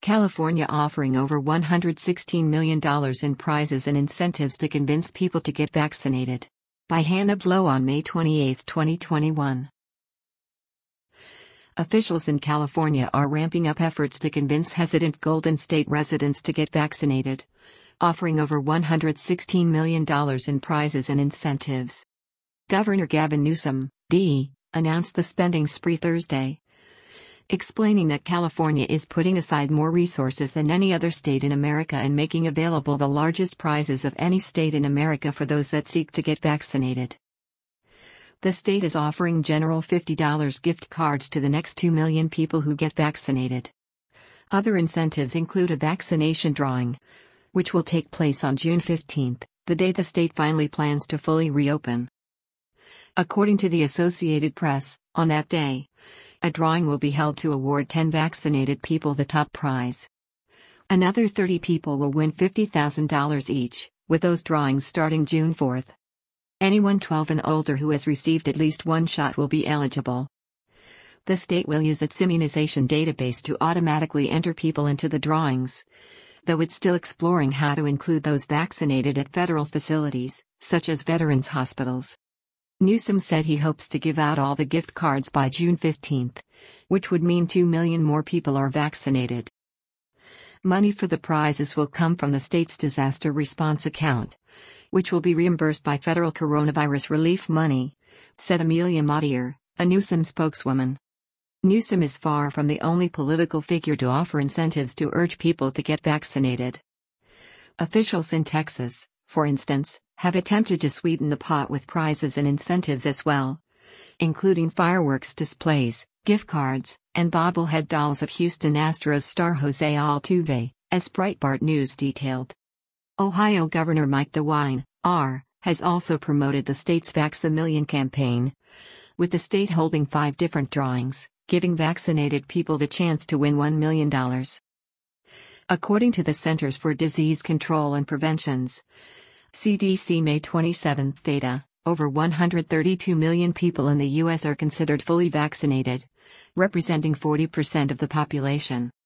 California offering over $116 million in prizes and incentives to convince people to get vaccinated. By Hannah Blow on May 28, 2021. Officials in California are ramping up efforts to convince hesitant Golden State residents to get vaccinated, offering over $116 million in prizes and incentives. Governor Gavin Newsom, D., announced the spending spree Thursday, explaining that California is putting aside more resources than any other state in America and making available the largest prizes of any state in America for those that seek to get vaccinated. The state is offering general $50 gift cards to the next 2 million people who get vaccinated. Other incentives include a vaccination drawing, which will take place on June 15, the day the state finally plans to fully reopen. According to the Associated Press, on that day, a drawing will be held to award 10 vaccinated people the top prize. Another 30 people will win $50,000 each, with those drawings starting June 4. Anyone 12 and older who has received at least one shot will be eligible. The state will use its immunization database to automatically enter people into the drawings, though it's still exploring how to include those vaccinated at federal facilities, such as veterans' hospitals. Newsom said he hopes to give out all the gift cards by June 15, which would mean 2 million more people are vaccinated. Money for the prizes will come from the state's disaster response account, which will be reimbursed by federal coronavirus relief money, said Amelia Mottier, a Newsom spokeswoman. Newsom is far from the only political figure to offer incentives to urge people to get vaccinated. Officials in Texas, for instance, have attempted to sweeten the pot with prizes and incentives as well, including fireworks displays, gift cards, and bobblehead dolls of Houston Astros star Jose Altuve, as Breitbart News detailed. Ohio Governor Mike DeWine, R., has also promoted the state's Vax-A-Million campaign, with the state holding 5 different drawings, giving vaccinated people the chance to win $1 million. According to the Centers for Disease Control and Prevention's CDC May 27 data, over 132 million people in the U.S. are considered fully vaccinated, representing 40% of the population.